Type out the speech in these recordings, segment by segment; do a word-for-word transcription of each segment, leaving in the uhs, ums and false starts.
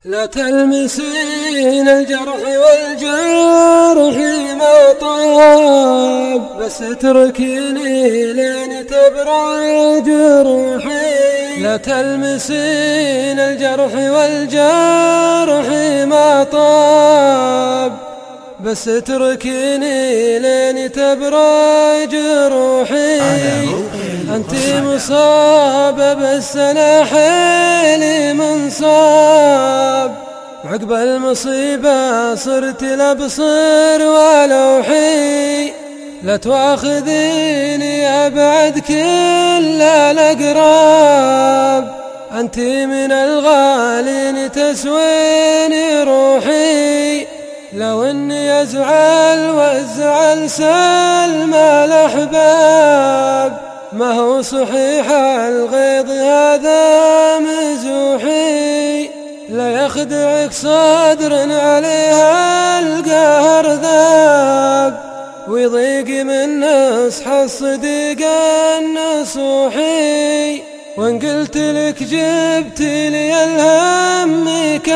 لا تلمسين الجرح والجرح ما طاب، بس اتركيني لين تبرى جروحي. لا تلمسين الجرح والجرح ما طاب، بس اتركيني لين تبرى جروحي. أنت مصابة بس أنا حيلي منصاب، عقب المصيبة صرت لأبصر ولوحي. لا تواخذيني أبعد كل الأقراب، أنت من الغالين تسويني روحي. لو اني ازعل والزعل سلم الاحباب، ما هو صحيح الغيظ هذا مزوحي. لا يخدعك صدر عليها القهر ذاب، ويضيق من نصح الصديق النصوحي. وان قلت لك جبت لي الهم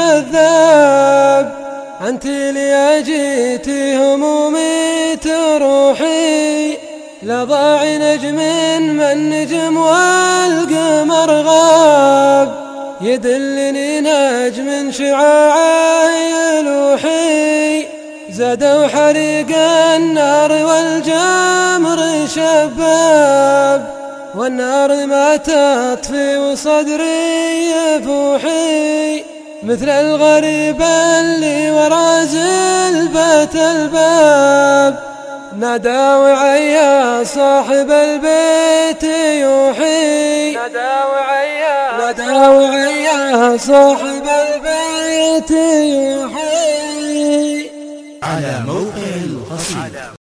كذاب، أنت لي جيتي همومي تروحي. لا ضاع نجم من نجم والقمر غاب، يدلني نجم شعاعه يلوحي. زادوا حريق النار والجمر شباب، والنار ما تطفي وصدري يفوحي. مثل الغريب اللي ورا زلبة الباب، نادى وعيا صاحب البيت يوحي. نادى وعيا نادى وعيا صاحب البيت يوحي. على موقع القصيدة.